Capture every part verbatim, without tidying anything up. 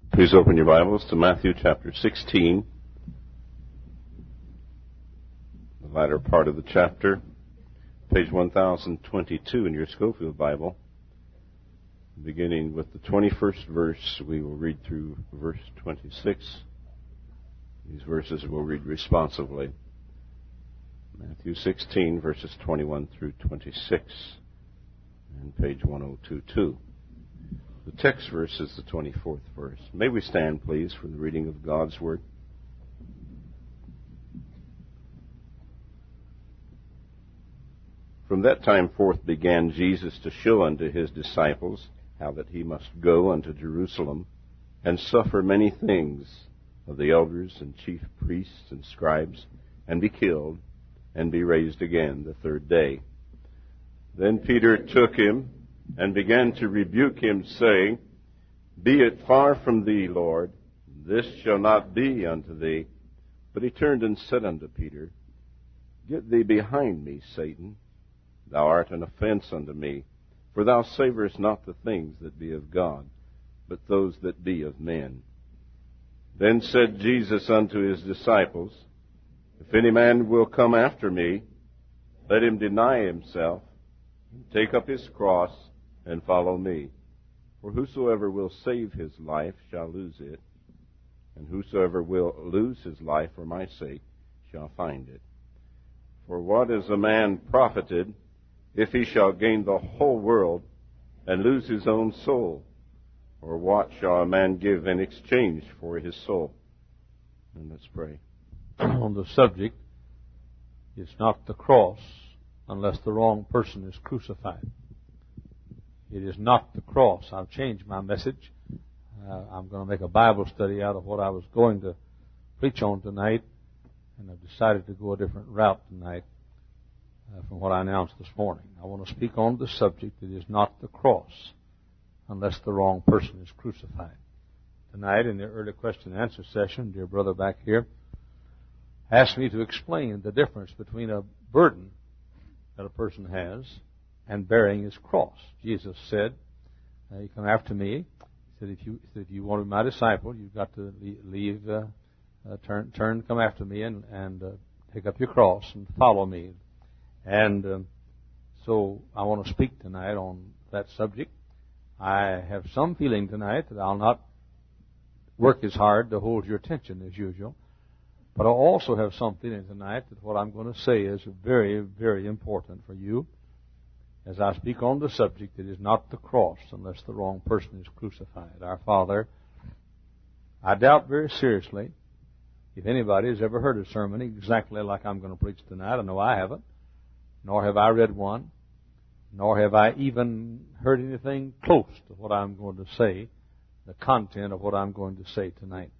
Please open your Bibles to Matthew chapter sixteen, the latter part of the chapter, page one thousand twenty-two in your Schofield Bible. Beginning with the twenty-first verse, we will read through verse twenty-six. These verses we'll read responsively. Matthew sixteen, verses twenty-one through twenty-six, and page one oh two two. The text verse is the twenty-fourth verse. May we stand, please, for the reading of God's Word. From that time forth began Jesus to show unto his disciples how that he must go unto Jerusalem and suffer many things of the elders and chief priests and scribes, and be killed, and be raised again the third day. Then Peter took him and began to rebuke him, saying, Be it far from thee, Lord, this shall not be unto thee. But he turned and said unto Peter, Get thee behind me, Satan. Thou art an offense unto me, for thou savorest not the things that be of God, but those that be of men. Then said Jesus unto his disciples, If any man will come after me, let him deny himself, and take up his cross, and follow me. For whosoever will save his life shall lose it, and whosoever will lose his life for my sake shall find it. For what is a man profited, if he shall gain the whole world, and lose his own soul? Or what shall a man give in exchange for his soul? And let's pray. On the subject, it's not the cross unless the wrong person is crucified. It is not the cross. I've changed my message. Uh, I'm going to make a Bible study out of what I was going to preach on tonight, and I've decided to go a different route tonight uh, from what I announced this morning. I want to speak on the subject. It is not the cross unless the wrong person is crucified. Tonight, in the early question and answer session, dear brother back here asked me to explain the difference between a burden that a person has and bearing his cross. Jesus said, uh, you come after me. He said, if you, if you want to be my disciple, you've got to leave, uh, uh, turn, turn, come after me and, and uh, take up your cross and follow me. And um, so I want to speak tonight on that subject. I have some feeling tonight that I'll not work as hard to hold your attention as usual. But I also have some feeling tonight that what I'm going to say is very, very important for you. As I speak on the subject, it is not the cross unless the wrong person is crucified. Our Father, I doubt very seriously if anybody has ever heard a sermon exactly like I'm going to preach tonight. I know I haven't, nor have I read one, nor have I even heard anything close to what I'm going to say, the content of what I'm going to say tonight.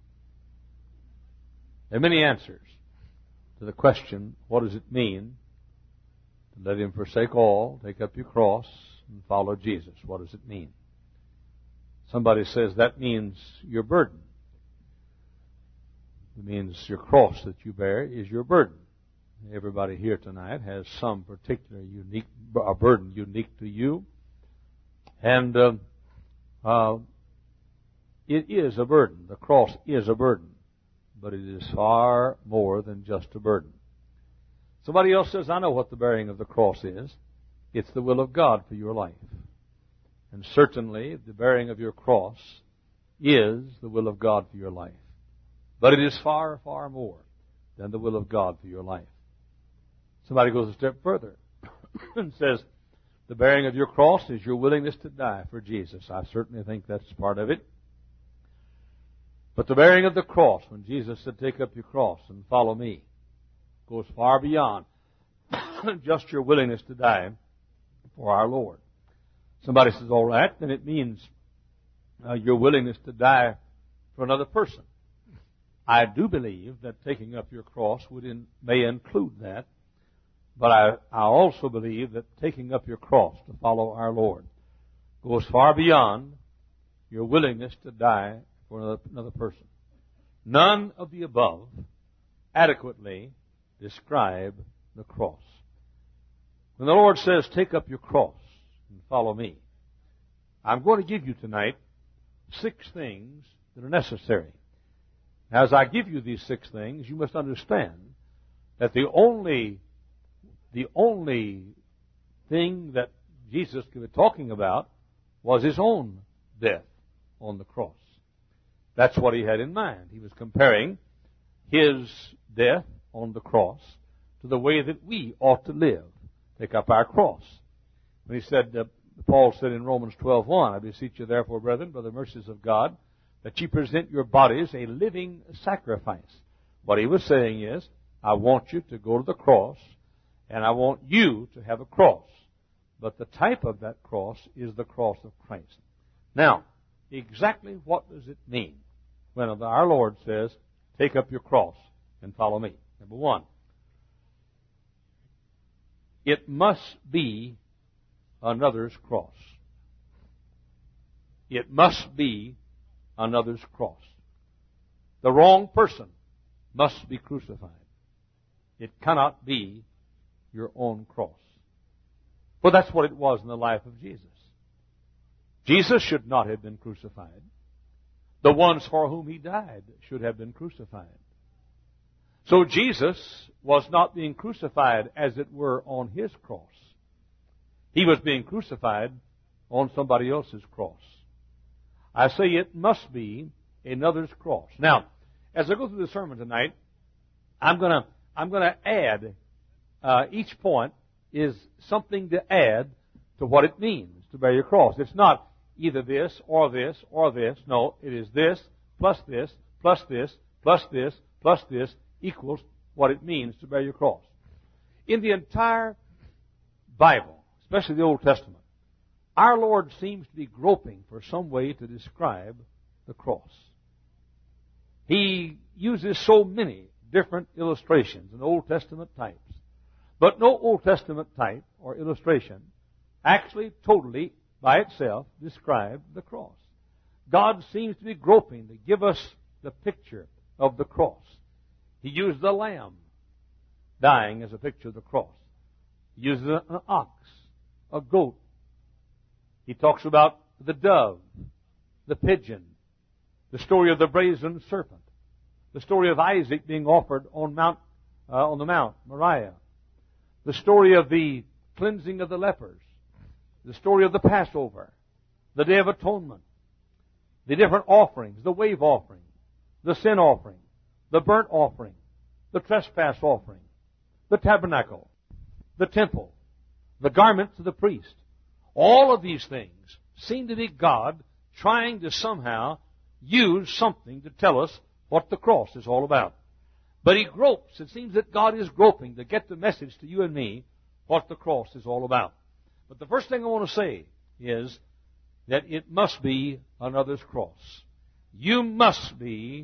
There are many answers to the question, what does it mean to let him forsake all, take up your cross, and follow Jesus? What does it mean? Somebody says that means your burden. It means your cross that you bear is your burden. Everybody here tonight has some particular unique a burden unique to you. And uh, uh, it is a burden. The cross is a burden. But it is far more than just a burden. Somebody else says, I know what the bearing of the cross is. It's the will of God for your life. And certainly, the bearing of your cross is the will of God for your life. But it is far, far more than the will of God for your life. Somebody goes a step further and says, the bearing of your cross is your willingness to die for Jesus. I certainly think that's part of it. But the bearing of the cross, when Jesus said, take up your cross and follow me, goes far beyond just your willingness to die for our Lord. Somebody says, all right, then it means uh, your willingness to die for another person. I do believe that taking up your cross would in, may include that, but I, I also believe that taking up your cross to follow our Lord goes far beyond your willingness to die for another, another person. None of the above adequately describe the cross. When the Lord says, take up your cross and follow me, I'm going to give you tonight six things that are necessary. As I give you these six things, you must understand that the only, the only thing that Jesus was talking about was his own death on the cross. That's what he had in mind. He was comparing his death on the cross to the way that we ought to live. Take up our cross. When he said, uh, Paul said in Romans twelve one, I beseech you therefore, brethren, by the mercies of God, that ye present your bodies a living sacrifice. What he was saying is, I want you to go to the cross, and I want you to have a cross. But the type of that cross is the cross of Christ. Now, exactly what does it mean when our Lord says, take up your cross and follow me? Number one, it must be another's cross. It must be another's cross. The wrong person must be crucified. It cannot be your own cross. Well, that's what it was in the life of Jesus. Jesus should not have been crucified. The ones for whom he died should have been crucified. So Jesus was not being crucified, as it were, on his cross. He was being crucified on somebody else's cross. I say it must be another's cross. Now, as I go through the sermon tonight, I'm going to I'm going to add uh, each point is something to add to what it means to bear your cross. It's not either this or this or this. No, it is this plus this plus this plus this plus this equals what it means to bear your cross. In the entire Bible, especially the Old Testament, our Lord seems to be groping for some way to describe the cross. He uses so many different illustrations and Old Testament types. But no Old Testament type or illustration actually totally by itself described the cross. God seems to be groping to give us the picture of the cross. He used the lamb dying as a picture of the cross. He uses an ox, a goat. He talks about the dove, the pigeon, the story of the brazen serpent, the story of Isaac being offered on Mount uh, on the Mount Moriah, the story of the cleansing of the lepers, the story of the Passover, the Day of Atonement, the different offerings, the wave offering, the sin offering, the burnt offering, the trespass offering, the tabernacle, the temple, the garments of the priest. All of these things seem to be God trying to somehow use something to tell us what the cross is all about. But he gropes. It seems that God is groping to get the message to you and me what the cross is all about. But the first thing I want to say is that it must be another's cross. You must be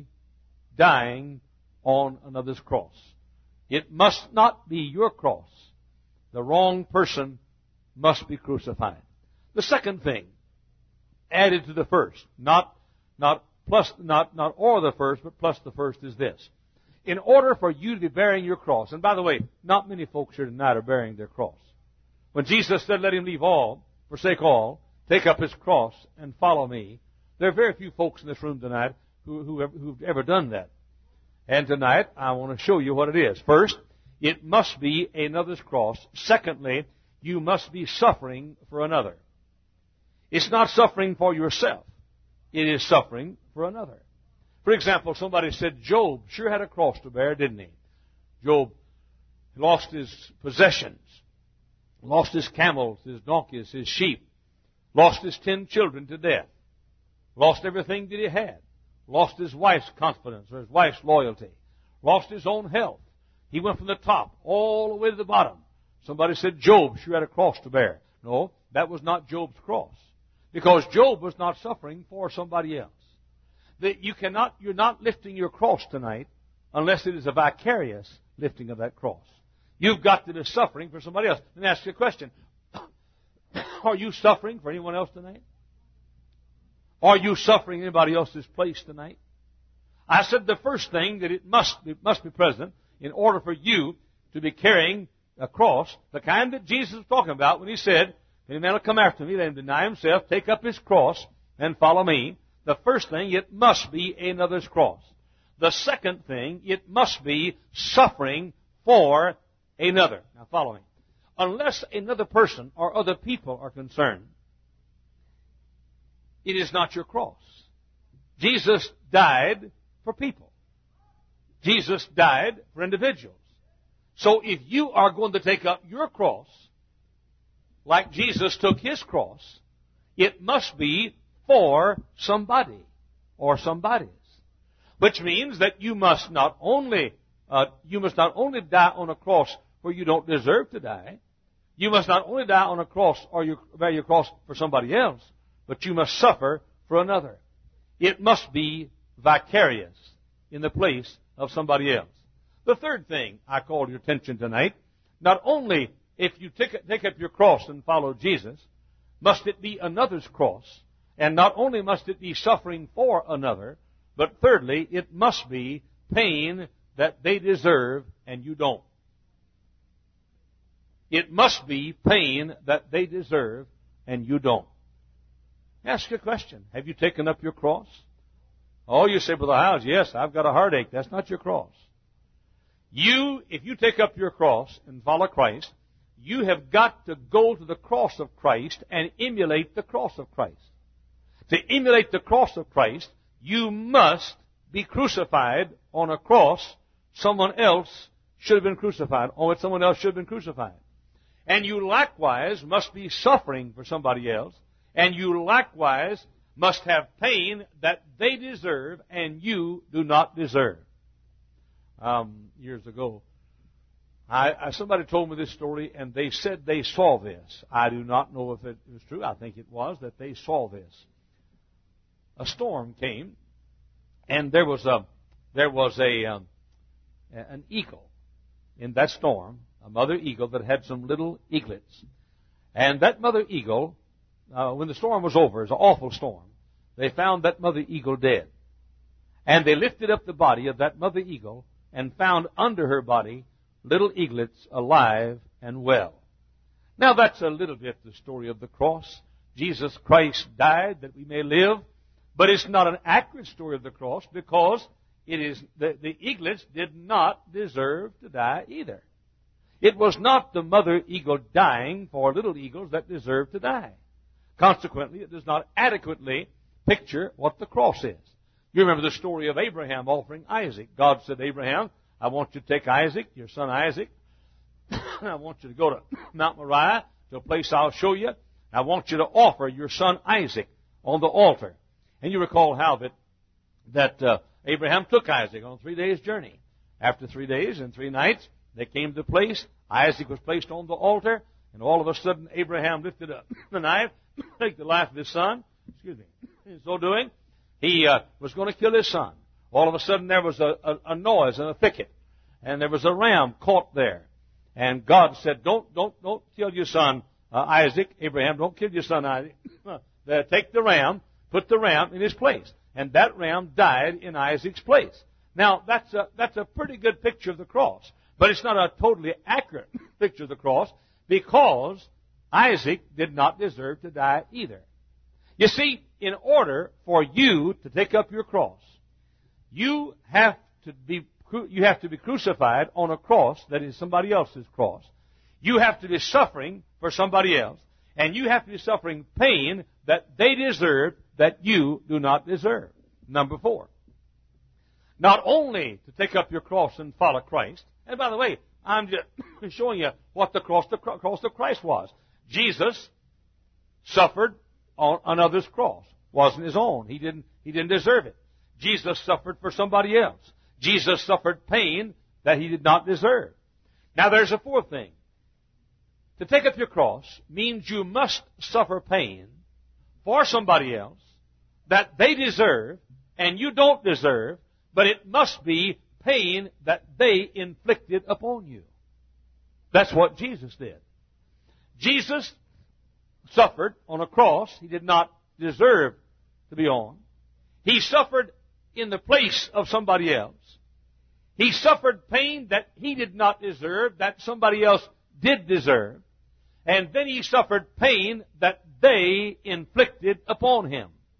dying on another's cross. It must not be your cross. The wrong person must be crucified. The second thing, added to the first, not not plus not not or the first, but plus the first is this. In order for you to be bearing your cross, and by the way, not many folks here tonight are bearing their cross. When Jesus said, let him leave all, forsake all, take up his cross, and follow me, there are very few folks in this room tonight who, who have, who've ever done that. And tonight, I want to show you what it is. First, it must be another's cross. Secondly, you must be suffering for another. It's not suffering for yourself. It is suffering for another. For example, somebody said, Job sure had a cross to bear, didn't he? Job lost his possessions, lost his camels, his donkeys, his sheep, lost his ten children to death, lost everything that he had, lost his wife's confidence or his wife's loyalty, lost his own health. He went from the top all the way to the bottom. Somebody said, Job sure had a cross to bear. No, that was not Job's cross. Because Job was not suffering for somebody else. That you cannot, you're not lifting your cross tonight unless it is a vicarious lifting of that cross. You've got to be suffering for somebody else. Let me ask you a question. Are you suffering for anyone else tonight? Are you suffering anybody else's place tonight? I said the first thing that it must be, must be present in order for you to be carrying a cross, the kind that Jesus was talking about when he said, any man will come after me, let him deny himself, take up his cross, and follow me. The first thing, it must be another's cross. The second thing, it must be suffering for another. Now follow me. Unless another person or other people are concerned, it is not your cross. Jesus died for people. Jesus died for individuals. So if you are going to take up your cross, like Jesus took his cross, it must be for somebody or somebodies. Which means that you must not only uh, you must not only die on a cross where you don't deserve to die. You must not only die on a cross or you bear your cross for somebody else, but you must suffer for another. It must be vicarious in the place of somebody else. The third thing I call your attention tonight, not only if you take, take up your cross and follow Jesus, must it be another's cross, and not only must it be suffering for another, but thirdly, it must be pain that they deserve and you don't. It must be pain that they deserve and you don't. Ask you a question. Have you taken up your cross? Oh, you say, Brother Howes, yes, I've got a heartache. That's not your cross. You, if you take up your cross and follow Christ, you have got to go to the cross of Christ and emulate the cross of Christ. To emulate the cross of Christ, you must be crucified on a cross someone else should have been crucified, on which someone else should have been crucified. And you likewise must be suffering for somebody else, and you likewise must have pain that they deserve and you do not deserve. Um, years ago, I, I, somebody told me this story, and they said they saw this. I do not know if it was true. I think it was that they saw this. A storm came, and there was a there was a um, an eagle in that storm, a mother eagle that had some little eaglets, and that mother eagle, uh, when the storm was over, it was an awful storm. They found that mother eagle dead, and they lifted up the body of that mother eagle and found under her body little eaglets alive and well. Now that's a little bit the story of the cross. Jesus Christ died that we may live, but it's not an accurate story of the cross because it is the, the eaglets did not deserve to die either. It was not the mother eagle dying for little eagles that deserved to die. Consequently, it does not adequately picture what the cross is. You remember the story of Abraham offering Isaac. God said to Abraham, I want you to take Isaac, your son Isaac, and I want you to go to Mount Moriah, to a place I'll show you. I want you to offer your son Isaac on the altar. And you recall how that that uh, Abraham took Isaac on a three days journey. After three days and three nights, they came to the place. Isaac was placed on the altar, and all of a sudden Abraham lifted up the knife, take the life of his son. Excuse me. In so doing, he uh, was going to kill his son. All of a sudden there was a, a, a noise in a thicket, and there was a ram caught there. And God said, "Don't, don't, don't kill your son uh, Isaac, Abraham. Don't kill your son Isaac. There, take the ram, put the ram in his place." And that ram died in Isaac's place. Now that's a that's a pretty good picture of the cross, but it's not a totally accurate picture of the cross because Isaac did not deserve to die either. You see, in order for you to take up your cross, you have to be you have to be crucified on a cross that is somebody else's cross. You have to be suffering for somebody else, and you have to be suffering pain that they deserve that you do not deserve. Number four, not only to take up your cross and follow Christ, and by the way, I'm just showing you what the cross, the cross of Christ was. Jesus suffered on another's cross. Wasn't his own. He didn't, he didn't deserve it. Jesus suffered for somebody else. Jesus suffered pain that he did not deserve. Now there's a fourth thing. To take up your cross means you must suffer pain for somebody else that they deserve and you don't deserve, but it must be pain that they inflicted upon you. That's what Jesus did. Jesus suffered on a cross he did not deserve to be on. He suffered in the place of somebody else. He suffered pain that he did not deserve, that somebody else did deserve. And then he suffered pain that they inflicted upon him.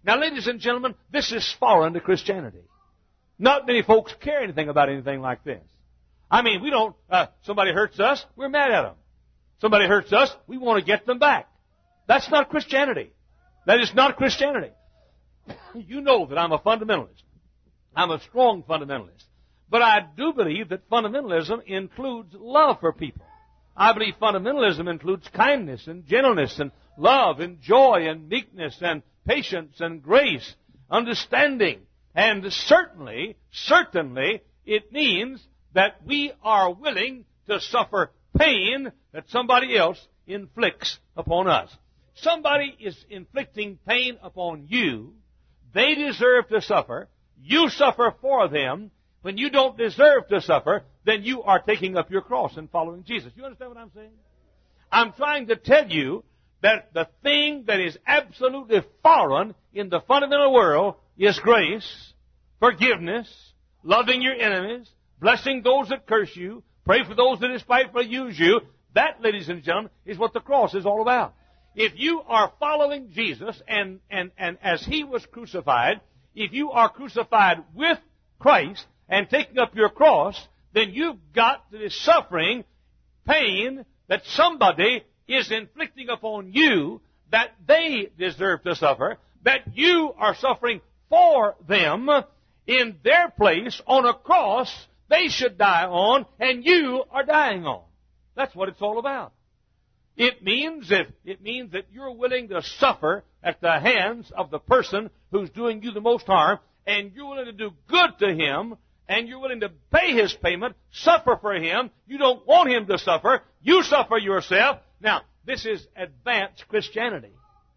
Now, ladies and gentlemen, this is foreign to Christianity. Not many folks care anything about anything like this. I mean, we don't, uh, somebody hurts us, we're mad at them. Somebody hurts us, we want to get them back. That's not Christianity. That is not Christianity. You know that I'm a fundamentalist. I'm a strong fundamentalist. But I do believe that fundamentalism includes love for people. I believe fundamentalism includes kindness and gentleness and love and joy and meekness and patience and grace, understanding. And certainly, certainly, it means that we are willing to suffer pain that somebody else inflicts upon us. Somebody is inflicting pain upon you. They deserve to suffer. You suffer for them. When you don't deserve to suffer, then you are taking up your cross and following Jesus. You understand what I'm saying? I'm trying to tell you that the thing that is absolutely foreign in the fundamental world is grace, forgiveness, loving your enemies, blessing those that curse you, pray for those that despitefully use you. That, ladies and gentlemen, is what the cross is all about. If you are following Jesus and, and, and as He was crucified, if you are crucified with Christ and taking up your cross, then you've got the suffering, pain that somebody is inflicting upon you that they deserve to suffer, that you are suffering for them in their place on a cross they should die on and you are dying on. That's what it's all about. It means that, it means that you're willing to suffer at the hands of the person who's doing you the most harm, and you're willing to do good to him, and you're willing to pay his payment, suffer for him. You don't want him to suffer. You suffer yourself. Now, this is advanced Christianity.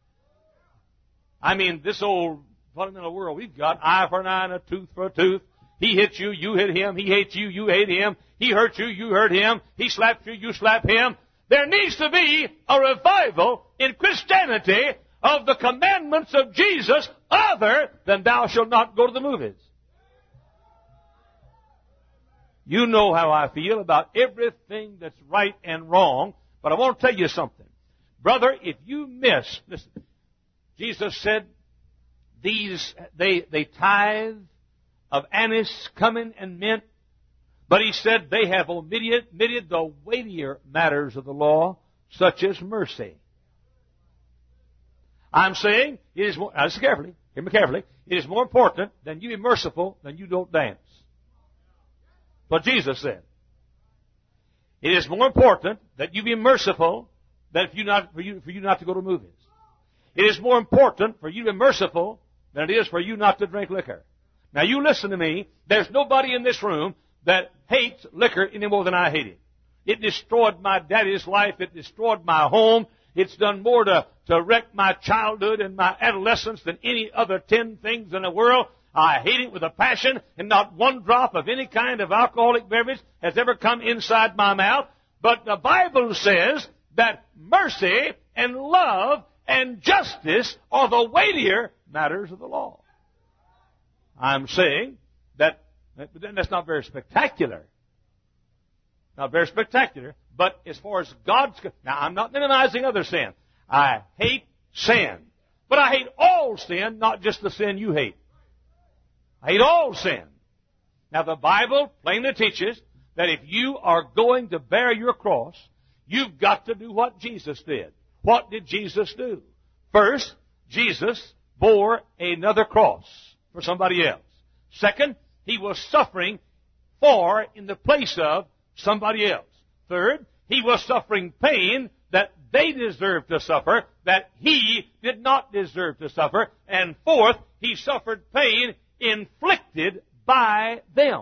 I mean, this old fundamental world we've got, eye for an eye and a tooth for a tooth. He hits you, you hit him. He hates you, you hate him. He hurts you, you hurt him. He slaps you, you slap him. There needs to be a revival in Christianity of the commandments of Jesus other than thou shalt not go to the movies. You know how I feel about everything that's right and wrong, but I want to tell you something. Brother, if you miss, listen, Jesus said, these, they, they tithe of anise, cumin, and mint, but He said they have omitted, omitted the weightier matters of the law, such as mercy. I'm saying, it is more, now listen carefully, hear me carefully, it is more important than you be merciful than you don't dance. What Jesus said. It is more important that you be merciful than if you not, for you, for you not to go to movies. It is more important for you to be merciful than it is for you not to drink liquor. Now you listen to me, there's nobody in this room that hates liquor any more than I hate it. It destroyed my daddy's life. It destroyed my home. It's done more to, to wreck my childhood and my adolescence than any other ten things in the world. I hate it with a passion, and not one drop of any kind of alcoholic beverage has ever come inside my mouth. But the Bible says that mercy and love and justice are the weightier matters of the law. I'm saying that But then that's not very spectacular. Not very spectacular. But as far as God's... Now, I'm not minimizing other sin. I hate sin. But I hate all sin, not just the sin you hate. I hate all sin. Now, the Bible plainly teaches that if you are going to bear your cross, you've got to do what Jesus did. What did Jesus do? First, Jesus bore another cross for somebody else. Second, He was suffering for, in the place of, somebody else. Third, He was suffering pain that they deserved to suffer, that He did not deserve to suffer. And fourth, He suffered pain inflicted by them.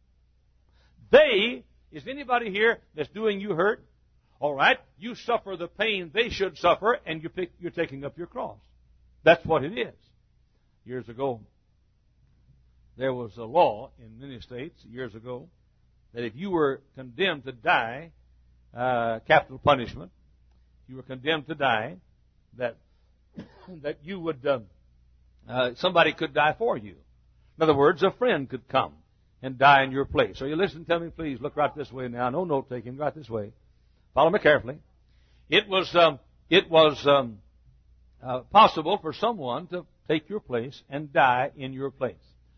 They, is anybody here that's doing you hurt? All right, you suffer the pain they should suffer, and you pick, you're taking up your cross. That's what it is. Years ago, there was a law in many states years ago that if you were condemned to die, uh, capital punishment, you were condemned to die, that that you would um, uh, somebody could die for you. In other words, a friend could come and die in your place. So you listen, tell me, please. Look right this way now. No note taking. Right this way. Follow me carefully. It was um, it was um, uh, possible for someone to take your place and die in your place.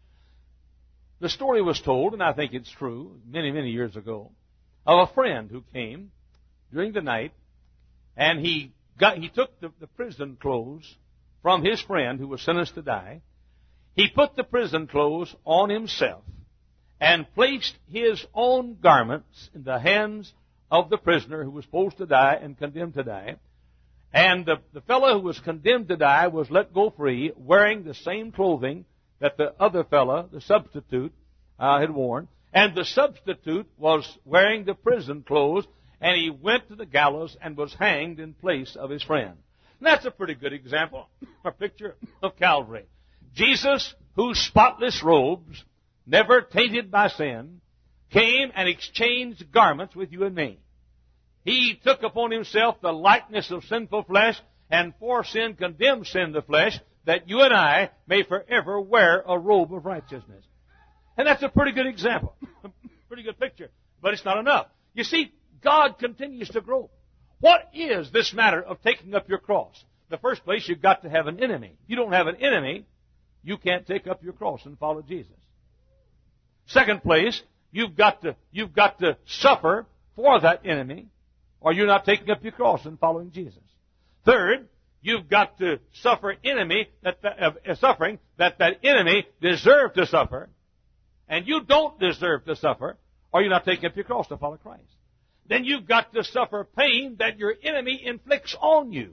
The story was told, and I think it's true, many, many years ago, of a friend who came during the night, and he got he took the, the prison clothes from his friend who was sentenced to die. He put the prison clothes on himself and placed his own garments in the hands of the prisoner who was supposed to die and condemned to die. And the, the fellow who was condemned to die was let go free, wearing the same clothing that the other fellow, the substitute, uh, had worn. And the substitute was wearing the prison clothes, and he went to the gallows and was hanged in place of his friend. And that's a pretty good example, a picture of Calvary. Jesus, whose spotless robes, never tainted by sin, came and exchanged garments with you and me. He took upon himself the likeness of sinful flesh, and for sin condemned sin the flesh, that you and I may forever wear a robe of righteousness. And that's a pretty good example. Pretty good picture. But it's not enough. You see, God continues to grow. What is this matter of taking up your cross? In the first place, you've got to have an enemy. If you don't have an enemy, you can't take up your cross and follow Jesus. Second place, you've got to, you've got to suffer for that enemy, or you're not taking up your cross and following Jesus. Third, you've got to suffer enemy that, uh, suffering that that enemy deserved to suffer, and you don't deserve to suffer, or you're not taking up your cross to follow Christ. Then you've got to suffer pain that your enemy inflicts on you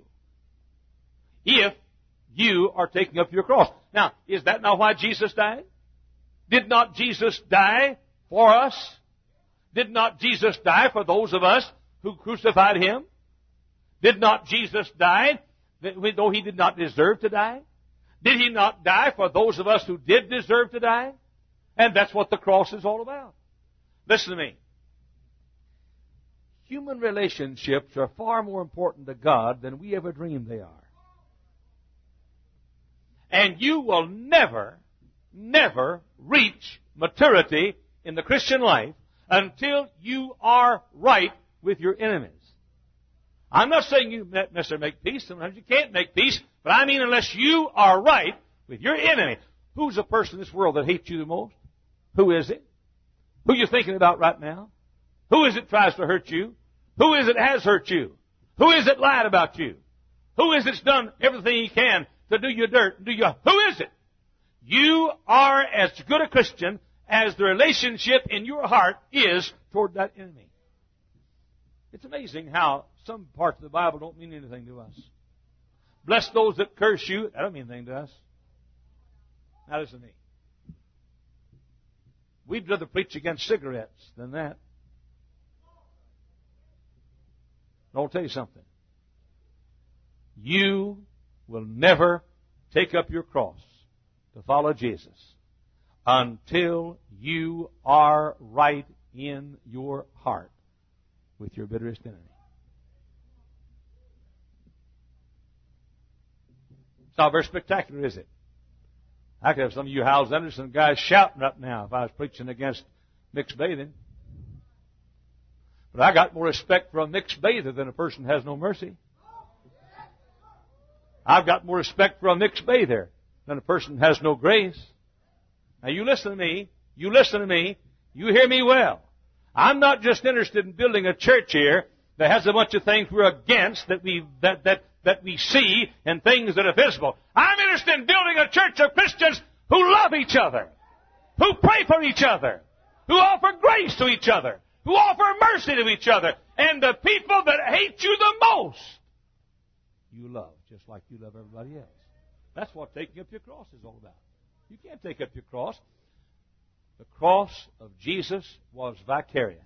if you are taking up your cross. Now, is that not why Jesus died? Did not Jesus die for us? Did not Jesus die for those of us who crucified Him? Did not Jesus die though He did not deserve to die? Did He not die for those of us who did deserve to die? And that's what the cross is all about. Listen to me. Human relationships are far more important to God than we ever dreamed they are. And you will never, never reach maturity in the Christian life until you are right with your enemies. I'm not saying you necessarily make peace. Sometimes you can't make peace. But I mean unless you are right with your enemy. Who's the person in this world that hates you the most? Who is it? Who are you thinking about right now? Who is it tries to hurt you? Who is it has hurt you? Who is it lied about you? Who is it's done everything he can to do you dirt? Do you? Who is it? You are as good a Christian as the relationship in your heart is toward that enemy. It's amazing how some parts of the Bible don't mean anything to us. Bless those that curse you. That don't mean anything to us. Now listen to me. We'd rather preach against cigarettes than that. I'll tell you something. You will never take up your cross to follow Jesus until you are right in your heart with your bitterest enemy. It's not very spectacular, is it? I could have some of you Howells Anderson guys shouting up now if I was preaching against mixed bathing. But I got more respect for a mixed bather than a person who has no mercy. I've got more respect for a mixed bather than a person who has no grace. Now you listen to me. You listen to me. You hear me well. I'm not just interested in building a church here that has a bunch of things we're against that we that that that we see and things that are visible. I'm interested in building a church of Christians who love each other, who pray for each other, who offer grace to each other, who offer mercy to each other, and the people that hate you the most, you love, just like you love everybody else. That's what taking up your cross is all about. You can't take up your cross. The cross of Jesus was vicarious.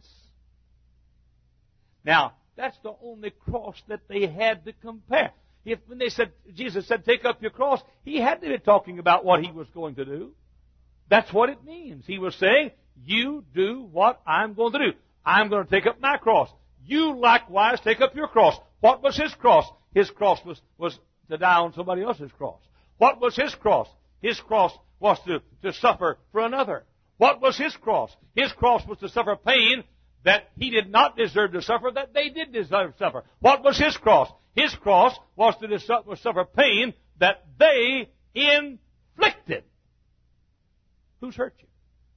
Now, that's the only cross that they had to compare. If when they said, Jesus said, take up your cross, He had to be talking about what He was going to do. That's what it means. He was saying, you do what I'm going to do. I'm going to take up my cross. You likewise take up your cross. What was His cross? His cross was, was to die on somebody else's cross. What was His cross? His cross was to, to suffer for another. What was His cross? His cross was to suffer pain that He did not deserve to suffer, that they did deserve to suffer. What was His cross? His cross was to suffer pain that they inflicted. Who's hurt you?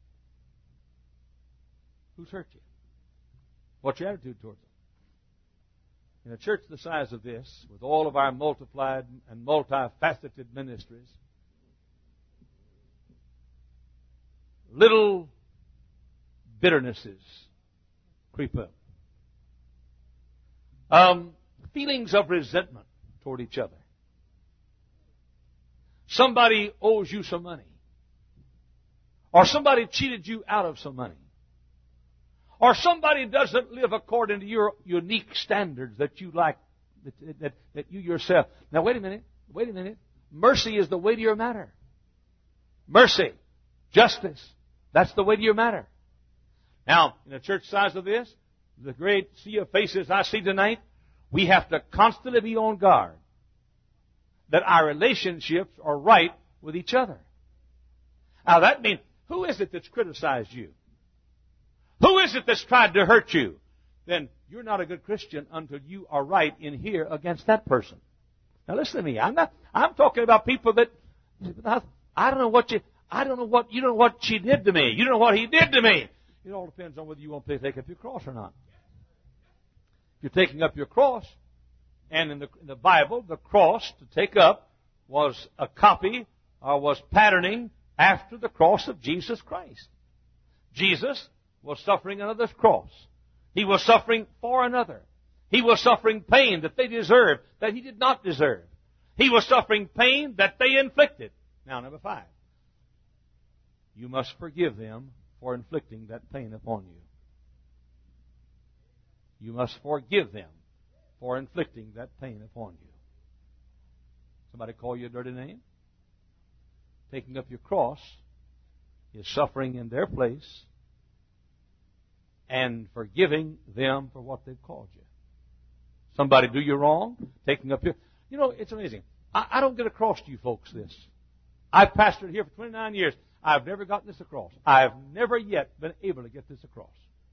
Who's hurt you? What's your attitude towards them? In a church the size of this, with all of our multiplied and multifaceted ministries, little bitternesses creep up. Um, feelings of resentment toward each other. Somebody owes you some money. Or somebody cheated you out of some money. Or somebody doesn't live according to your unique standards that you like, that, that, that you yourself. Now wait a minute, wait a minute. Mercy is the weightier matter. Mercy, justice, that's the weightier matter. Now, in a church size of this, the great sea of faces I see tonight, we have to constantly be on guard that our relationships are right with each other. Now that means, who is it that's criticized you? Who is it that's tried to hurt you? Then you're not a good Christian until you are right in here against that person. Now listen to me. I'm not, I'm talking about people that, I don't know what you, I don't know what, you don't know what she did to me. You don't know what he did to me. It all depends on whether you want to take up your cross or not. If you're taking up your cross, and in the, in the Bible, the cross to take up was a copy or was patterning after the cross of Jesus Christ. Jesus was suffering another's cross. He was suffering for another. He was suffering pain that they deserved, that he did not deserve. He was suffering pain that they inflicted. Now, number five. You must forgive them for inflicting that pain upon you. You must forgive them for inflicting that pain upon you. Somebody call you a dirty name? Taking up your cross is suffering in their place and forgiving them for what they've called you. Somebody do you wrong, taking up your... You know, it's amazing. I, I don't get across to you folks this. I've pastored here for twenty-nine years. I've never gotten this across. I've never yet been able to get this across.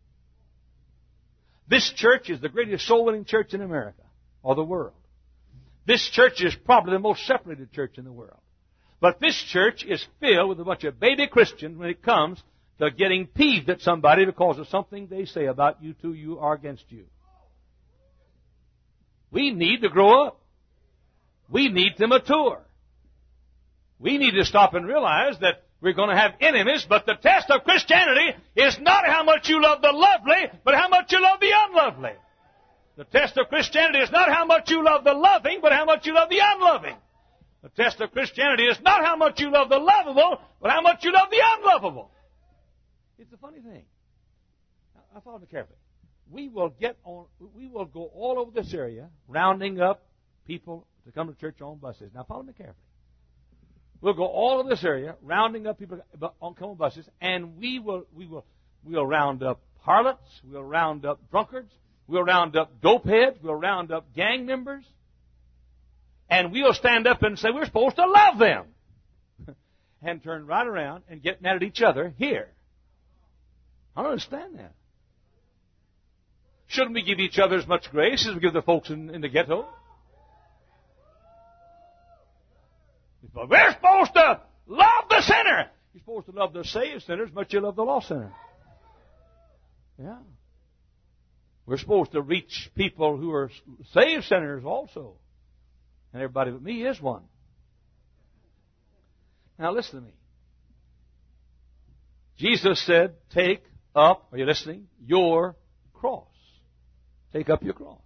This church is the greatest soul-winning church in America, or the world. This church is probably the most separated church in the world. But this church is filled with a bunch of baby Christians when it comes to getting peeved at somebody because of something they say about you, to you, or against you. We need to grow up. We need to mature. We need to stop and realize that we're going to have enemies, but the test of Christianity is not how much you love the lovely, but how much you love the unlovely. The test of Christianity is not how much you love the loving, but how much you love the unloving. The test of Christianity is not how much you love the lovable, but how much you love the unlovable. It's a funny thing. Now, follow me carefully. We will get on, we will go all over this area, rounding up people to come to church on buses. Now, follow me carefully. We'll go all over this area, rounding up people on come on buses, and we will we will we'll round up harlots, we'll round up drunkards, we'll round up dope heads, we'll round up gang members, and we'll stand up and say we're supposed to love them, and turn right around and get mad at each other here. I don't understand that. Shouldn't we give each other as much grace as we give the folks in, in the ghetto? We're supposed to love the sinner. You're supposed to love the saved sinner as much as you love the lost sinner. Yeah. We're supposed to reach people who are saved sinners also. And everybody but me is one. Now listen to me. Jesus said, take up, are you listening? Your cross. Take up your cross.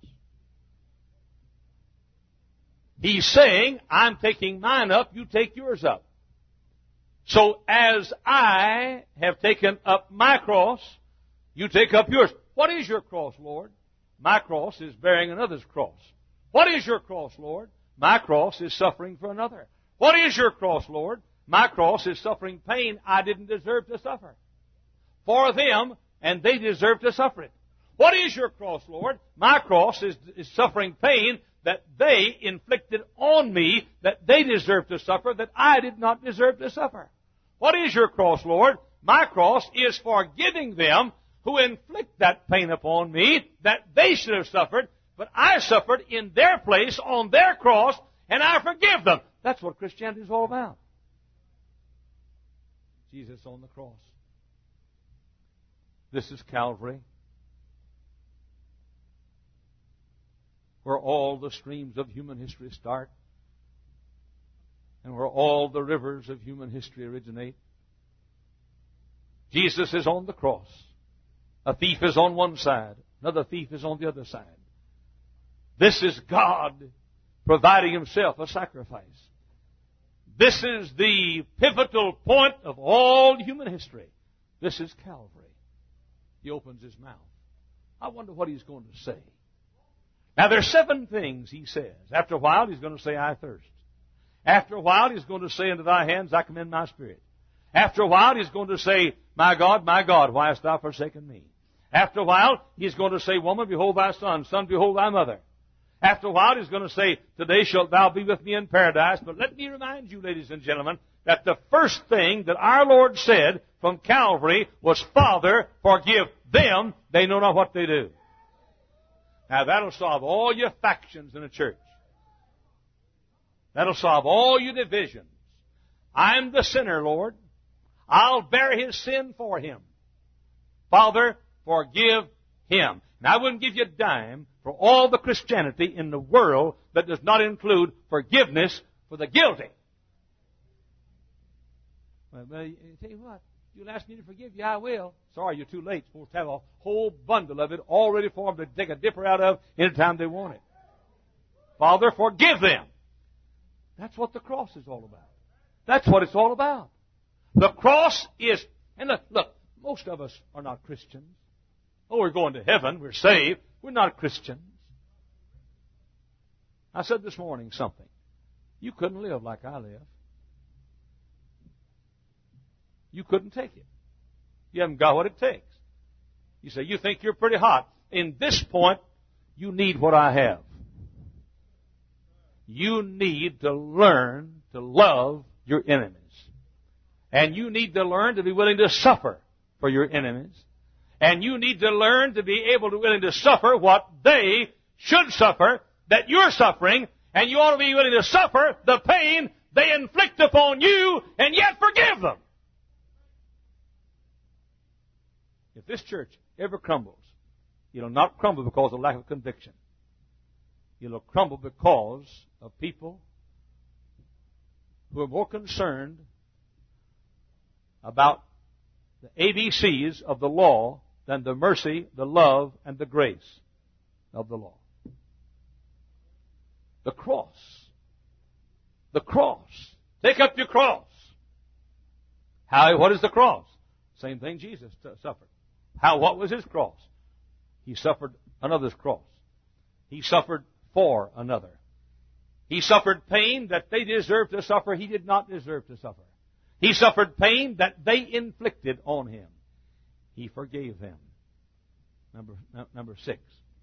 He's saying, I'm taking mine up, you take yours up. So as I have taken up my cross, you take up yours. What is your cross, Lord? My cross is bearing another's cross. What is your cross, Lord? My cross is suffering for another. What is your cross, Lord? My cross is suffering pain I didn't deserve to suffer. For them, and they deserve to suffer it. What is your cross, Lord? My cross is, is suffering pain that they inflicted on me, that they deserve to suffer, that I did not deserve to suffer. What is your cross, Lord? My cross is forgiving them who inflict that pain upon me, that they should have suffered, but I suffered in their place on their cross, and I forgive them. That's what Christianity is all about. Jesus on the cross. This is Calvary, where all the streams of human history start and where all the rivers of human history originate. Jesus is on the cross. A thief is on one side. Another thief is on the other side. This is God providing Himself a sacrifice. This is the pivotal point of all human history. This is Calvary. He opens His mouth. I wonder what He's going to say. Now, there's seven things He says. After a while, He's going to say, I thirst. After a while, He's going to say, into Thy hands I commend my spirit. After a while, He's going to say, my God, my God, why hast Thou forsaken me? After a while, He's going to say, woman, behold thy son. Son, behold thy mother. After a while, He's going to say, today shalt thou be with me in paradise. But let me remind you, ladies and gentlemen, that the first thing that our Lord said from Calvary was, Father, forgive them. They know not what they do. Now, that'll solve all your factions in a church. That'll solve all your divisions. I'm the sinner, Lord. I'll bear his sin for him. Father, forgive him. Now, I wouldn't give you a dime for all the Christianity in the world that does not include forgiveness for the guilty. Well, well, I tell you what, you'll ask me to forgive you, I will. Sorry, you're too late. Supposed to have a whole bundle of it all ready for them to take a dipper out of anytime they want it. Father, forgive them. That's what the cross is all about. That's what it's all about. The cross is, and look, look, most of us are not Christians. Oh, we're going to heaven. We're saved. We're not Christians. I said this morning something. You couldn't live like I live. You couldn't take it. You haven't got what it takes. You say, you think you're pretty hot. In this point, you need what I have. You need to learn to love your enemies. And you need to learn to be willing to suffer for your enemies. And you need to learn to be able to willing to suffer what they should suffer, that you're suffering, and you ought to be willing to suffer the pain they inflict upon you, and yet forgive them. If this church ever crumbles, it'll not crumble because of lack of conviction. It'll crumble because of people who are more concerned about the A B Cs of the law than the mercy, the love, and the grace of the law. The cross. The cross. Take up your cross. How? What is the cross? Same thing Jesus t- suffered. How? What was His cross? He suffered another's cross. He suffered for another. He suffered pain that they deserved to suffer. He did not deserve to suffer. He suffered pain that they inflicted on Him. He forgave them. Number, number six.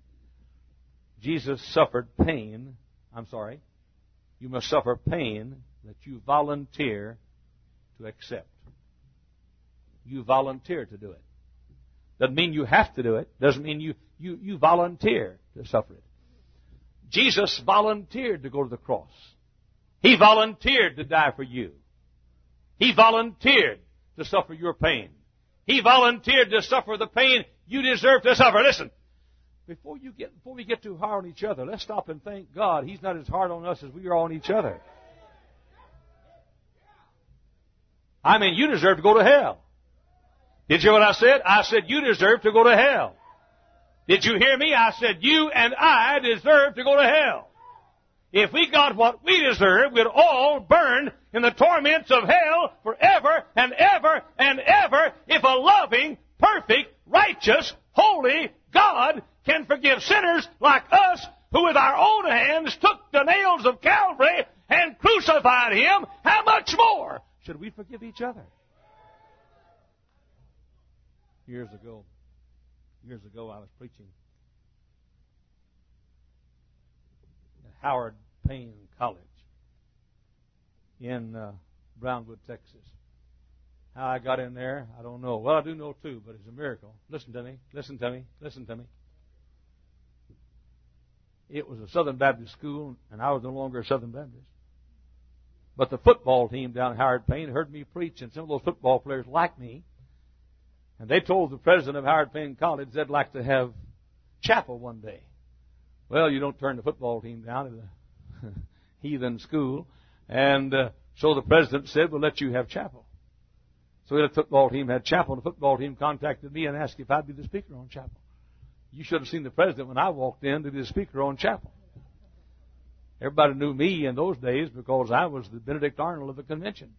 Jesus suffered pain. I'm sorry. You must suffer pain that you volunteer to accept. You volunteer to do it. Doesn't mean you have to do it. Doesn't mean you, you, you volunteer to suffer it. Jesus volunteered to go to the cross. He volunteered to die for you. He volunteered to suffer your pain. He volunteered to suffer the pain you deserve to suffer. Listen, before you get before we get too hard on each other, let's stop and thank God He's not as hard on us as we are on each other. I mean, you deserve to go to hell. Did you hear what I said? I said you deserve to go to hell. Did you hear me? I said you and I deserve to go to hell. If we got what we deserve, we'd all burn in the torments of hell forever and ever and ever if a loving, perfect, righteous, holy God can forgive sinners like us who with our own hands took the nails of Calvary and crucified Him. How much more should we forgive each other? Years ago, years ago I was preaching Howard Payne College in uh, Brownwood, Texas. How I got in there, I don't know. Well, I do know too, but it's a miracle. Listen to me. Listen to me. Listen to me. it was a Southern Baptist school, and I was no longer a Southern Baptist. But the football team down at Howard Payne heard me preach, and some of those football players liked me. And they told the president of Howard Payne College they'd like to have chapel one day. Well, you don't turn the football team down at a heathen school. And uh, so the president said, we'll let you have chapel. So the football team had chapel, and the football team contacted me and asked if I'd be the speaker on chapel. You should have seen the president when I walked in to be the speaker on chapel. Everybody knew me in those days because I was the Benedict Arnold of the convention.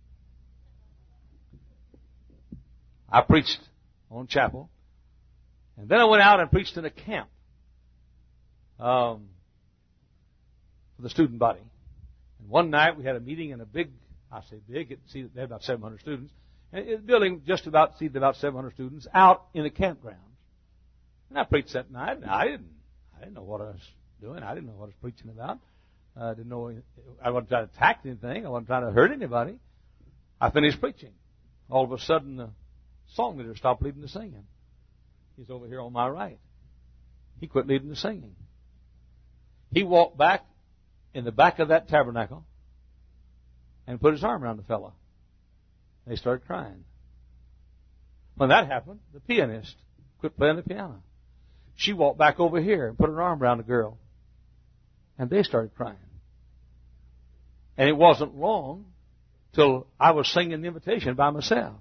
I preached on chapel. And then I went out and preached in a camp um, for the student body. And one night we had a meeting in a big, I say big, it seated, they had about seven hundred students. And the building just about seated about seven hundred students out in the campground. And I preached that night, and I didn't, I didn't know what I was doing. I didn't know what I was preaching about. I didn't know, I wasn't trying to attack anything. I wasn't trying to hurt anybody. I finished preaching. All of a sudden, the song leader stopped leading the singing. He's over here on my right. He quit leading the singing. He walked back in the back of that tabernacle and put his arm around the fellow. They started crying. When that happened, the pianist quit playing the piano. She walked back over here and put her arm around the girl. And they started crying. And it wasn't long till I was singing the invitation by myself.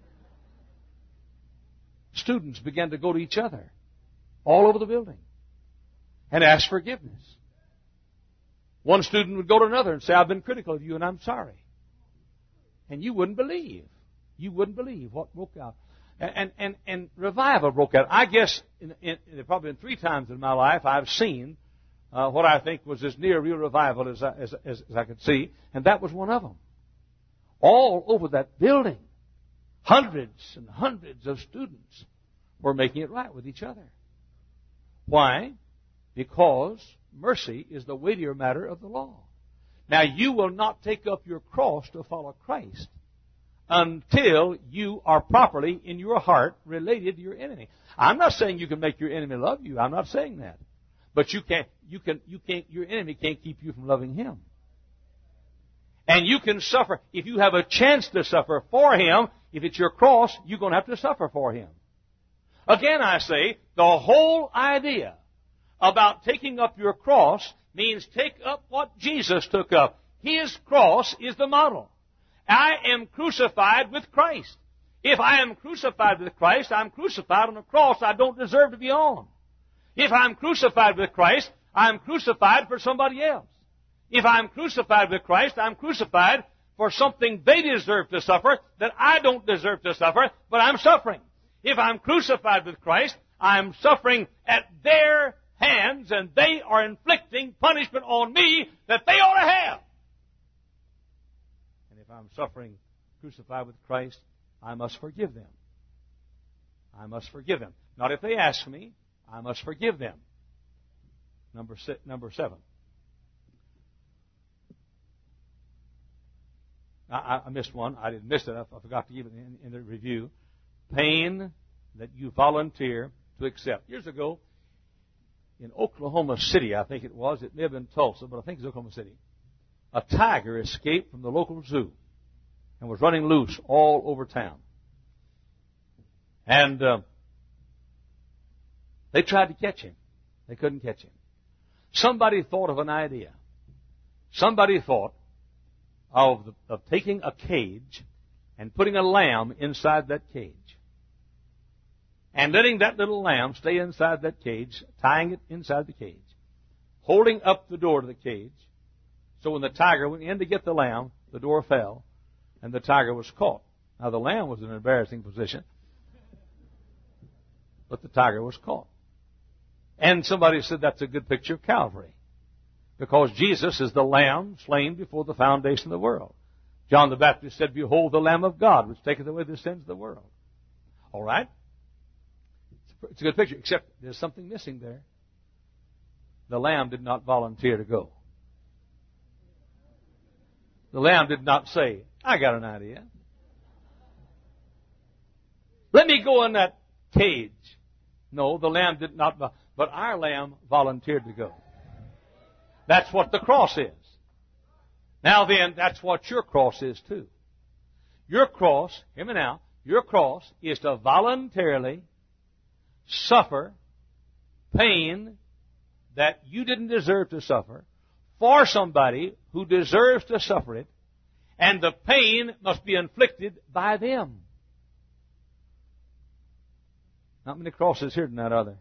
Students began to go to each other all over the building and ask forgiveness. One student would go to another and say, I've been critical of you and I'm sorry. And you wouldn't believe. You wouldn't believe what broke out. And, and, and, and revival broke out. I guess in, in, in, probably in three times in my life I've seen uh, what I think was as near real revival as I, as, as, as I could see. And that was one of them. All over that building. Hundreds and hundreds of students were making it right with each other. Why? Because mercy is the weightier matter of the law. Now, you will not take up your cross to follow Christ until you are properly in your heart related to your enemy. I'm not saying you can make your enemy love you. I'm not saying that. But you can't, you can, you can't, your enemy can't keep you from loving him. And you can suffer. If you have a chance to suffer for him, if it's your cross, you're going to have to suffer for him. Again, I say, the whole idea about taking up your cross means take up what Jesus took up. His cross is the model. I am crucified with Christ. If I am crucified with Christ, I'm crucified on a cross I don't deserve to be on. If I'm crucified with Christ, I'm crucified for somebody else. If I'm crucified with Christ, I'm crucified for something they deserve to suffer that I don't deserve to suffer, but I'm suffering. If I'm crucified with Christ, I'm suffering at their hands, and they are inflicting punishment on me that they ought to have. And if I'm suffering crucified with Christ, I must forgive them. I must forgive them. Not if they ask me, I must forgive them. Number six, number seven. I, I missed one. I didn't miss it. I forgot to give it in, in the review. Pain that you volunteer to accept. Years ago, in Oklahoma City, I think it was, it may have been Tulsa, but I think it's Oklahoma City, a tiger escaped from the local zoo and was running loose all over town. And uh, they tried to catch him. They couldn't catch him. Somebody thought of an idea. Somebody thought of, the, of taking a cage and putting a lamb inside that cage. And letting that little lamb stay inside that cage, tying it inside the cage, holding up the door to the cage, so when the tiger went in to get the lamb, the door fell, and the tiger was caught. Now, the lamb was in an embarrassing position, but the tiger was caught. And somebody said that's a good picture of Calvary, because Jesus is the lamb slain before the foundation of the world. John the Baptist said, "Behold the Lamb of God, which taketh away the sins of the world." All right? It's a good picture, except there's something missing there. The lamb did not volunteer to go. The lamb did not say, "I got an idea. Let me go in that cage." No, the lamb did not, but our lamb volunteered to go. That's what the cross is. Now then, that's what your cross is too. Your cross, hear me now, your cross is to voluntarily suffer pain that you didn't deserve to suffer for somebody who deserves to suffer it, and the pain must be inflicted by them. Not many crosses here tonight, are there?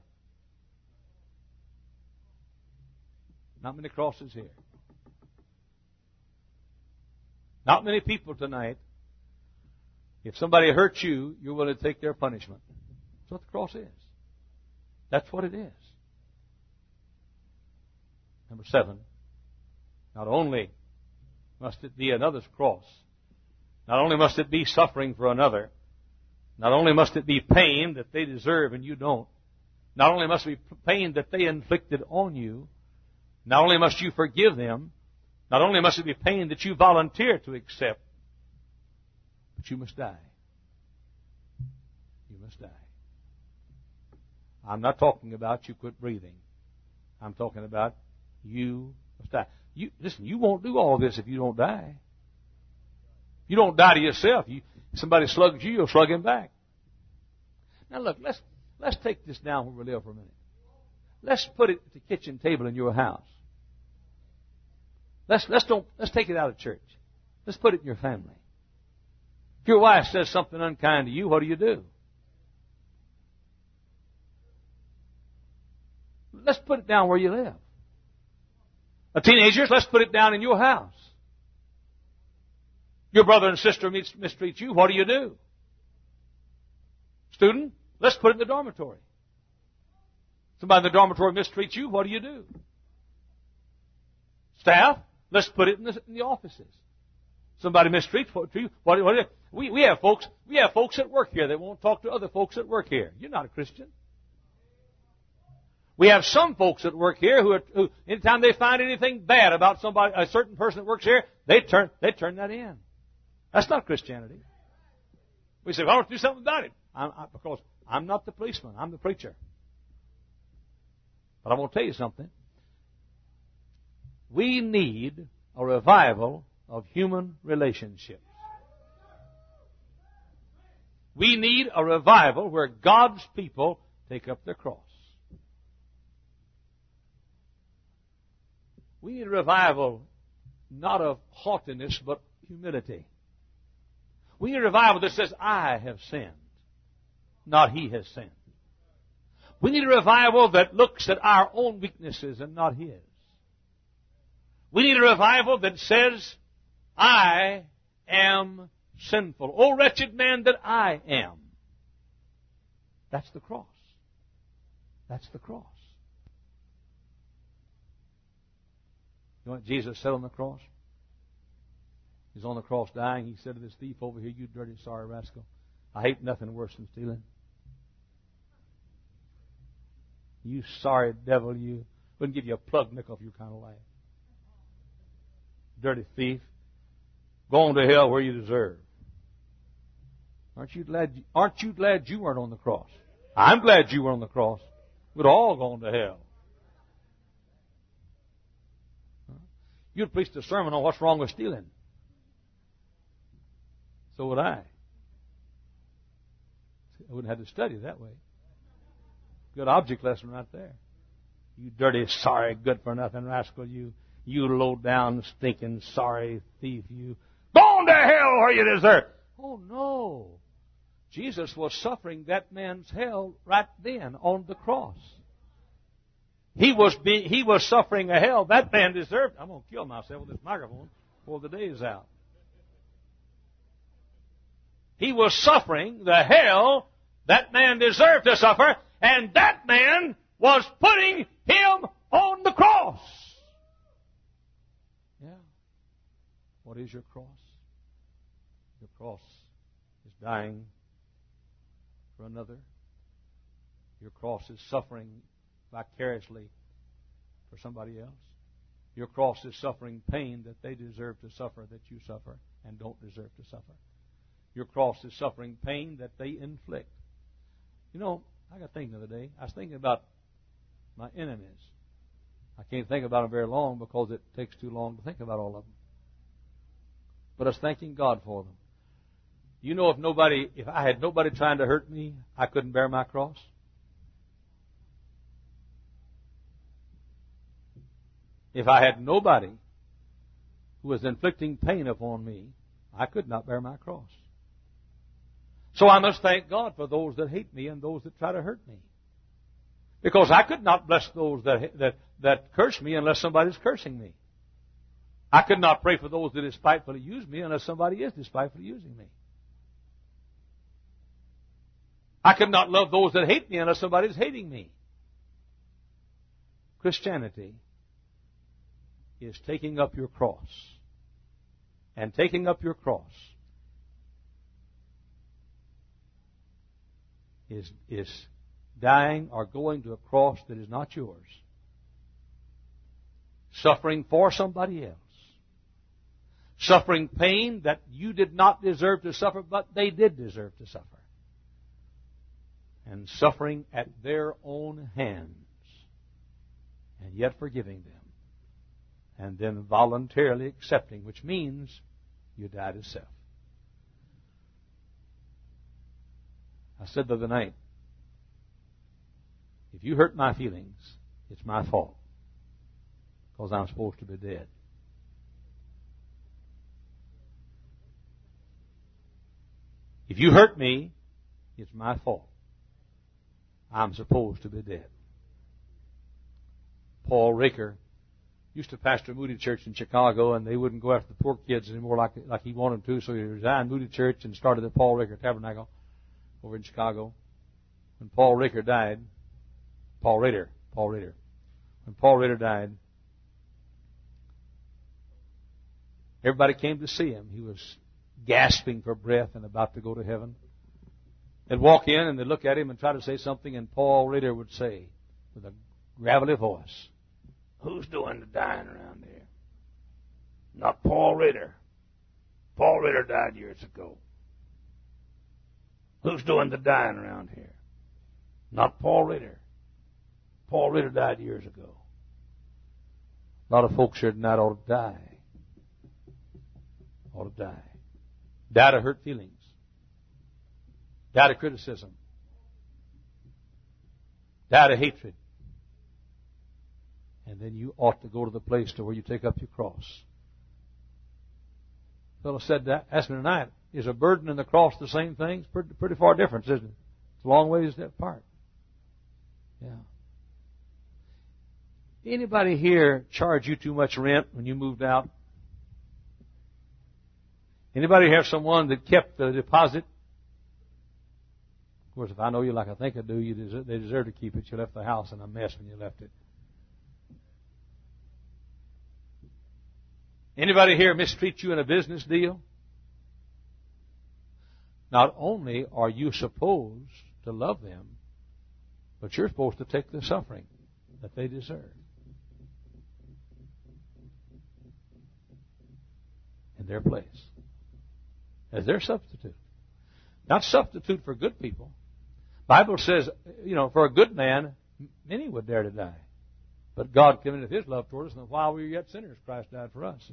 Not many crosses here. Not many people tonight, if somebody hurts you, you're willing to take their punishment. That's what the cross is. That's what it is. Number seven, not only must it be another's cross, not only must it be suffering for another, not only must it be pain that they deserve and you don't, not only must it be pain that they inflicted on you, not only must you forgive them, not only must it be pain that you volunteer to accept, but you must die. You must die. I'm not talking about you quit breathing. I'm talking about you must die. You, listen, you won't do all this if you don't die. You don't die to yourself. You, if somebody slugs you, you'll slug him back. Now look, let's let's take this down where we live for a minute. Let's put it at the kitchen table in your house. Let's let's don't let's take it out of church. Let's put it in your family. If your wife says something unkind to you, what do you do? Let's put it down where you live. Now, teenagers, let's put it down in your house. Your brother and sister mistreat you, what do you do? Student, let's put it in the dormitory. Somebody in the dormitory mistreats you, what do you do? Staff, let's put it in the, in the offices. Somebody mistreats you, what do you do? We, we have folks, we have folks at work here that won't talk to other folks at work here. You're not a Christian. We have some folks that work here who, are, who, anytime they find anything bad about somebody, a certain person that works here, they turn, they turn that in. That's not Christianity. We say, well, I want to do something about it. I'm, I, because I'm not the policeman. I'm the preacher. But I'm going to tell you something. We need a revival of human relationships. We need a revival where God's people take up their cross. We need a revival not of haughtiness, but humility. We need a revival that says, I have sinned, not he has sinned. We need a revival that looks at our own weaknesses and not his. We need a revival that says, I am sinful. O wretched man that I am. That's the cross. That's the cross. You know what Jesus said on the cross? He's on the cross dying. He said to this thief over here, you dirty, sorry rascal, I hate nothing worse than stealing. You sorry devil, you. Wouldn't give you a plug nickel if you kind of life. Dirty thief. Go on to hell where you deserve. Aren't you glad, aren't you glad you weren't on the cross? I'm glad you were on the cross. We'd all gone to hell. You'd preached a sermon on what's wrong with stealing. So would I. I wouldn't have to study that way. Good object lesson right there. You dirty, sorry, good-for-nothing rascal, you. You low-down, stinking, sorry thief, you. Go on to hell where you deserve. Oh, no. Jesus was suffering that man's hell right then on the cross. He was be, he was suffering a hell that man deserved. I'm going to kill myself with this microphone before the day is out. He was suffering the hell that man deserved to suffer, and that man was putting him on the cross. Yeah. What is your cross? Your cross is dying for another. Your cross is suffering vicariously for somebody else. Your cross is suffering pain that they deserve to suffer, that you suffer and don't deserve to suffer. Your cross is suffering pain that they inflict. You know, I got thinking the other day, I was thinking about my enemies. I can't think about them very long because it takes too long to think about all of them. But I was thanking God for them. You know, if nobody, if I had nobody trying to hurt me, I couldn't bear my cross. If I had nobody who was inflicting pain upon me, I could not bear my cross. So I must thank God for those that hate me and those that try to hurt me. Because I could not bless those that, that, that curse me unless somebody's cursing me. I could not pray for those that despitefully use me unless somebody is despitefully using me. I could not love those that hate me unless somebody's hating me. Christianity is taking up your cross. And taking up your cross is, is dying or going to a cross that is not yours. Suffering for somebody else. Suffering pain that you did not deserve to suffer, but they did deserve to suffer. And suffering at their own hands. And yet forgiving them. And then voluntarily accepting, which means you die to self. I said the other night, if you hurt my feelings, it's my fault. Because I'm supposed to be dead. If you hurt me, it's my fault. I'm supposed to be dead. Paul Raker used to pastor Moody Church in Chicago, and they wouldn't go after the poor kids anymore like like he wanted to, so he resigned Moody Church and started the Paul Raker Tabernacle over in Chicago. When Paul Raker died, Paul Rader, Paul Rader, when Paul Rader died, everybody came to see him. He was gasping for breath and about to go to heaven. They'd walk in and they'd look at him and try to say something, and Paul Rader would say, with a gravelly voice, "Who's doing the dying around here? Not Paul Rader. Paul Rader died years ago. Who's doing the dying around here? Not Paul Rader. Paul Rader died years ago." A lot of folks here tonight ought to die. Ought to die. Die to hurt feelings. Die to criticism. Die to hatred. And then you ought to go to the place to where you take up your cross. The fellow said that, asked me tonight, is a burden and the cross the same thing? It's pretty, pretty far difference, isn't it? It's a long ways apart. Yeah. Anybody here charge you too much rent when you moved out? Anybody have someone that kept the deposit? Of course, if I know you like I think I do, you deserve, they deserve to keep it. You left the house in a mess when you left it. Anybody here mistreat you in a business deal? Not only are you supposed to love them, but you're supposed to take the suffering that they deserve. In their place. As their substitute. Not substitute for good people. Bible says, you know, for a good man, many would dare to die. But God commendeth His love toward us, and while we were yet sinners, Christ died for us.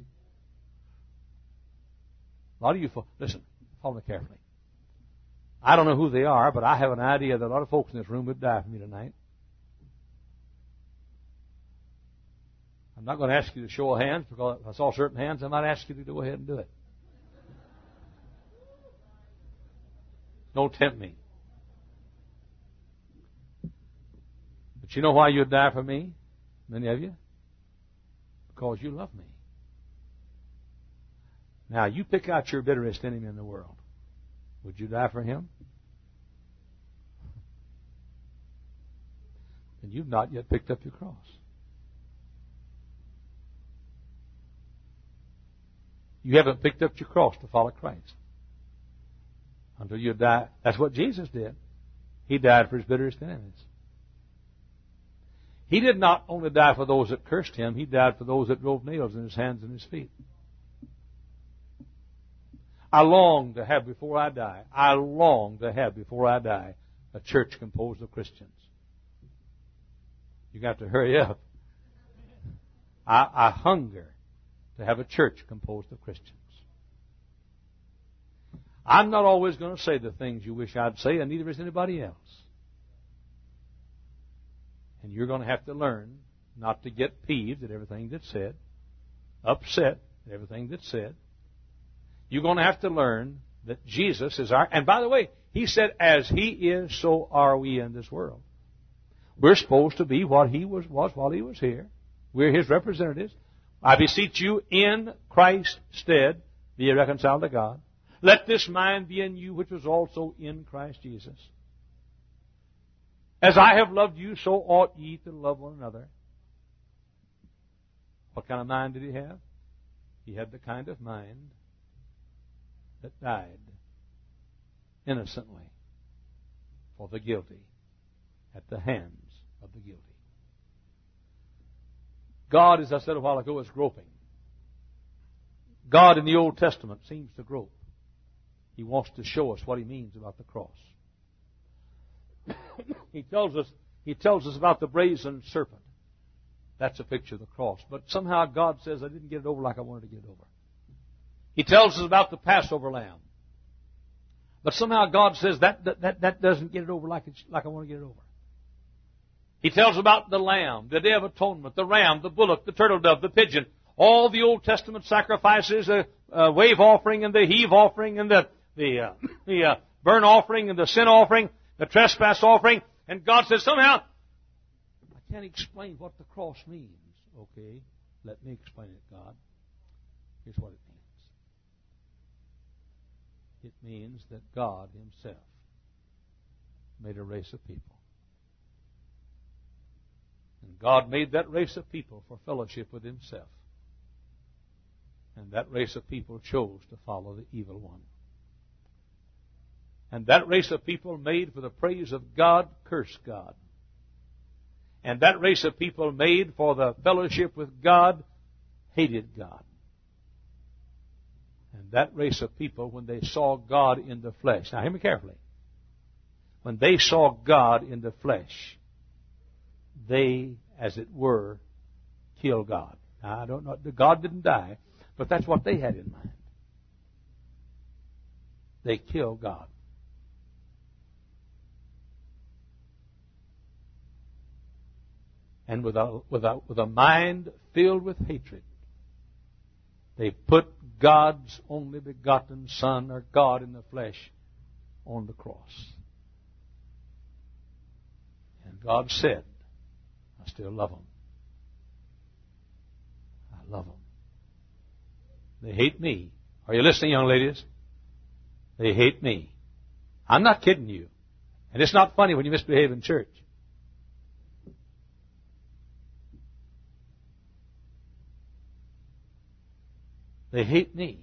A lot of you, listen, follow me carefully. I don't know who they are, but I have an idea that a lot of folks in this room would die for me tonight. I'm not going to ask you to show of hands, because if I saw certain hands, I might ask you to go ahead and do it. Don't tempt me. But you know why you'd die for me? Many of you? Because you love me. Now, you pick out your bitterest enemy in the world. Would you die for him? And you've not yet picked up your cross. You haven't picked up your cross to follow Christ. Until you die. That's what Jesus did. He died for His bitterest enemies. He did not only die for those that cursed Him, He died for those that drove nails in His hands and His feet. I long to have before I die, I long to have before I die, a church composed of Christians. You got to hurry up. I, I hunger to have a church composed of Christians. I'm not always going to say the things you wish I'd say, and neither is anybody else. And you're going to have to learn not to get peeved at everything that's said, upset at everything that's said. You're going to have to learn that Jesus is our... And by the way, He said, as He is, so are we in this world. We're supposed to be what He was, was while He was here. We're His representatives. I beseech you, in Christ's stead, be ye reconciled to God. Let this mind be in you, which was also in Christ Jesus. As I have loved you, so ought ye to love one another. What kind of mind did He have? He had the kind of mind that died innocently for the guilty at the hands of the guilty. God, as I said a while ago, is groping. God in the Old Testament seems to grope. He wants to show us what He means about the cross. He tells us, He tells us about the brazen serpent. That's a picture of the cross. But somehow God says, I didn't get it over like I wanted to get it over. He tells us about the Passover lamb. But somehow God says, that, that, that, that doesn't get it over like, it's, like I want to get it over. He tells about the lamb, the Day of Atonement, the ram, the bullock, the turtle dove, the pigeon, all the Old Testament sacrifices, the uh, wave offering and the heave offering and the, the, uh, the uh, burnt offering and the sin offering, the trespass offering. And God says, somehow, I can't explain what the cross means. Okay, let me explain it, God. Here's what it means. It means that God Himself made a race of people. And God made that race of people for fellowship with Himself. And that race of people chose to follow the evil one. And that race of people made for the praise of God, cursed God. And that race of people made for the fellowship with God, hated God. And that race of people, when they saw God in the flesh, now hear me carefully, when they saw God in the flesh, they, as it were, killed God. Now, I don't know, God didn't die, but that's what they had in mind. They killed God. And with a, with a, with a mind filled with hatred, they put God's only begotten Son, or God in the flesh, on the cross. And God said, I still love them. I love them. They hate me. Are you listening, young ladies? They hate me. I'm not kidding you. And it's not funny when you misbehave in church. They hate me.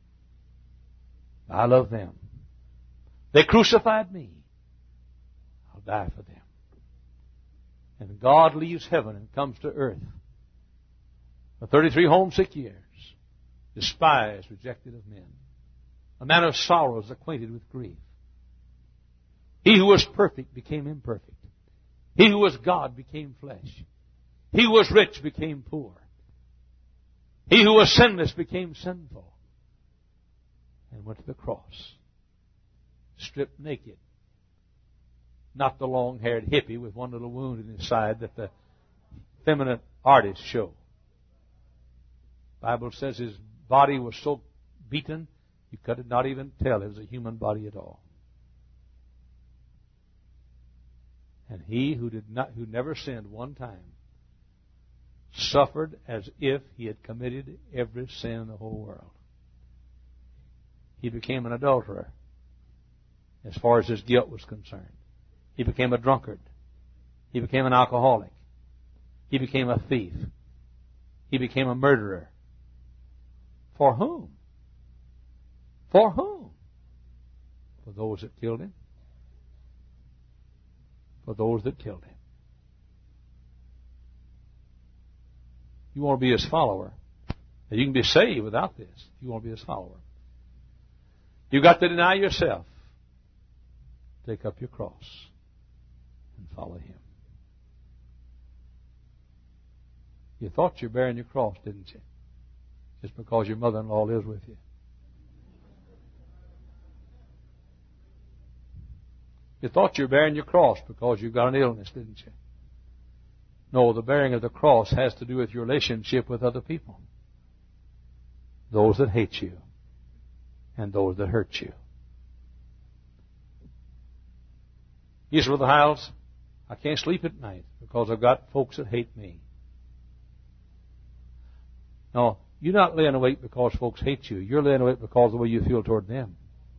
I love them. They crucified me. I'll die for them. And God leaves heaven and comes to earth for thirty-three homesick years, despised, rejected of men, a man of sorrows, acquainted with grief. He who was perfect became imperfect. He who was God became flesh. He who was rich became poor. He who was sinless became sinful and went to the cross, stripped naked. Not the long-haired hippie with one little wound in his side that the feminine artists show. The Bible says his body was so beaten you could not even tell it was a human body at all. And he who did not, who never sinned one time, suffered as if he had committed every sin in the whole world. He became an adulterer as far as his guilt was concerned. He became a drunkard. He became an alcoholic. He became a thief. He became a murderer. For whom? For whom? For those that killed him. For those that killed him. You want to be his follower. Now, you can be saved without this if you want to be his follower. You've got to deny yourself. Take up your cross and follow him. You thought you were bearing your cross, didn't you? Just because your mother-in-law lives with you. You thought you were bearing your cross because you got an illness, didn't you? No, the bearing of the cross has to do with your relationship with other people. Those that hate you and those that hurt you. You say, Brother Hiles, I can't sleep at night because I've got folks that hate me. No, you're not laying awake because folks hate you. You're laying awake because of the way you feel toward them.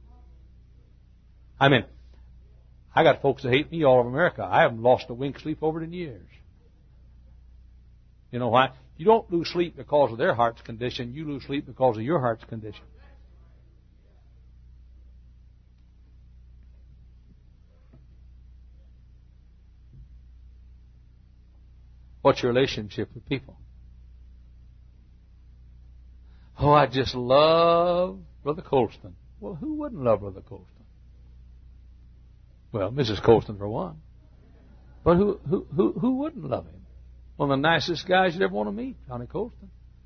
I mean, I got folks that hate me all over America. I haven't lost a wink sleep over it in years. You know why? You don't lose sleep because of their heart's condition. You lose sleep because of your heart's condition. What's your relationship with people? Oh, I just love Brother Colston. Well, who wouldn't love Brother Colston? Well, Missus Colston for one. But who who who who wouldn't love him? One of the nicest guys you'd ever want to meet, Johnny Colston.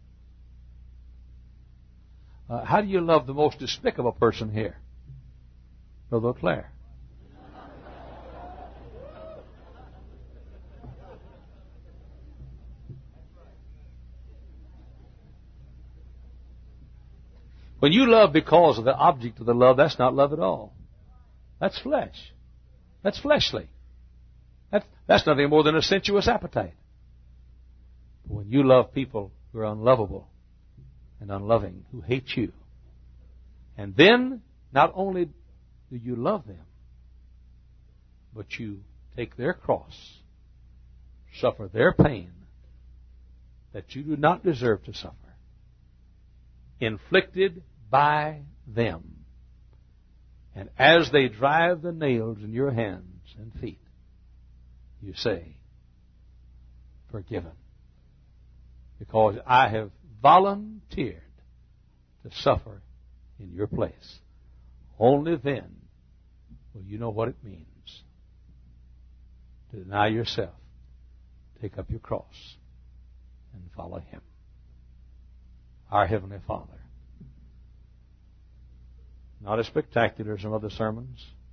Uh, how do you love the most despicable person here? Brother Claire. When you love because of the object of the love, that's not love at all. That's flesh. That's fleshly. That's, that's nothing more than a sensuous appetite. But when you love people who are unlovable and unloving, who hate you, and then not only do you love them, but you take their cross, suffer their pain that you do not deserve to suffer, inflicted by them. And as they drive the nails in your hands and feet, you say, forgiven. Because I have volunteered to suffer in your place. Only then will you know what it means to deny yourself, take up your cross, and follow Him. Our Heavenly Father. Not as spectacular as some other sermons.